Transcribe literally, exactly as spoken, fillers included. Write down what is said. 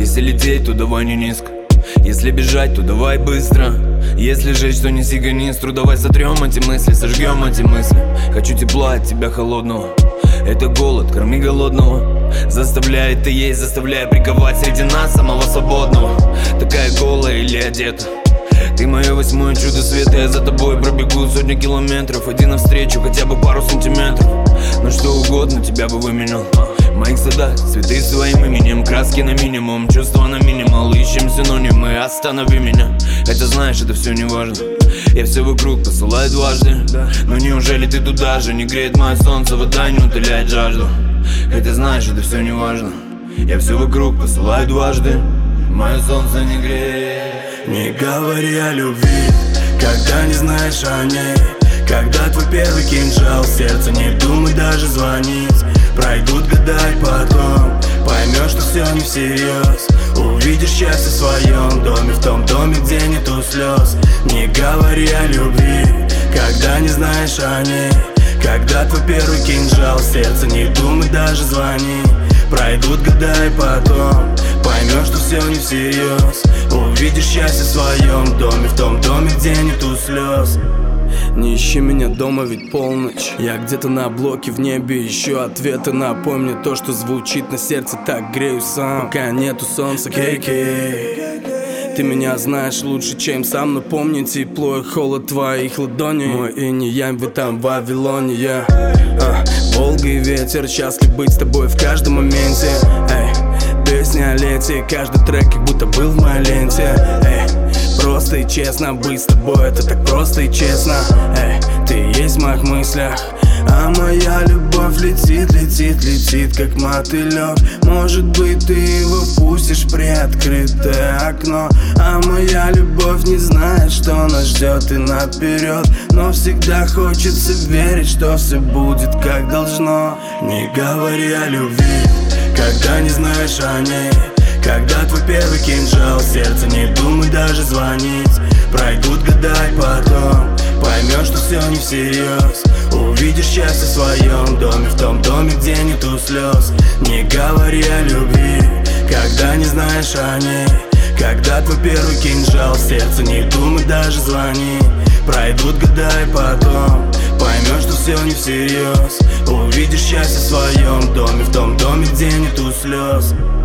Если лететь, то давай не низко. Если бежать, то давай быстро. Если жечь, то неси канистру. Давай сотрем эти мысли, сожгем эти мысли. Хочу тепла от тебя холодного. Это голод, корми голодного. Заставляет ты есть, заставляя приковать среди нас самого свободного. Такая голая или одета. Ты мое восьмое чудо света. Я за тобой пробегу сотни километров. Иди навстречу, хотя бы пару сантиметров. Но что угодно тебя бы выменял. В моих садах цветы своим именем. Краски на минимум, чувства на минимал. Ищем синонимы, останови меня. Хотя знаешь, это все не важно. Я все вокруг посылаю дважды. Но неужели ты туда же? Не греет мое солнце, вода не утоляет жажду. Хотя знаешь, это все не важно. Я все вокруг посылаю дважды. Мое солнце не греет. Не говори о любви, когда не знаешь о ней. Когда твой первый кинжал в сердце, не думай даже звонить. Пройдут года и потом поймешь, что все не всерьез. Увидишь счастье в своем доме, в том доме, где нету слез. Не говори о любви, когда не знаешь о ней. Когда твой первый кинжал в сердце, не думай даже звонить. Пройдут года и потом поймешь, что все не всерьез. Увидишь счастье в своем доме, в том доме, где нету слез. Не ищи меня дома, ведь полночь. Я где-то на блоке в небе ищу ответы. Напомни то, что звучит на сердце, так греюсь сам, пока нету солнца. Кей-кей. Ты меня знаешь лучше, чем сам, но помни тепло и холод твоих ладоней. Мой иней, я витам в Вавилоне, я а, Волга и ветер, счастлив быть с тобой в каждом моменте. Эй, песня о лете, каждый трек как будто был в моей ленте. Эй, просто и честно быть с тобой, это так просто и честно. Эй, ты есть в моих мыслях. А моя любовь летит, летит, летит, как мотылек. Может быть, ты его впустишь в приоткрытое окно. А моя любовь не знает, что нас ждет и наперед. Но всегда хочется верить, что все будет как должно. Не говори о любви, когда не знаешь о ней. Когда твой первый кинжал в сердце, не думай даже звонить. Пройдут года и потом поймешь, что все не всерьез. Увидишь счастье в своем доме, в том доме, где нету слез. Не говори о любви, когда не знаешь о ней. Когда твой первый кинжал в сердце, не думай даже звонить. Пройдут года и потом поймешь, что все не всерьез. Увидишь счастье в своем доме, в том доме, где нету слез.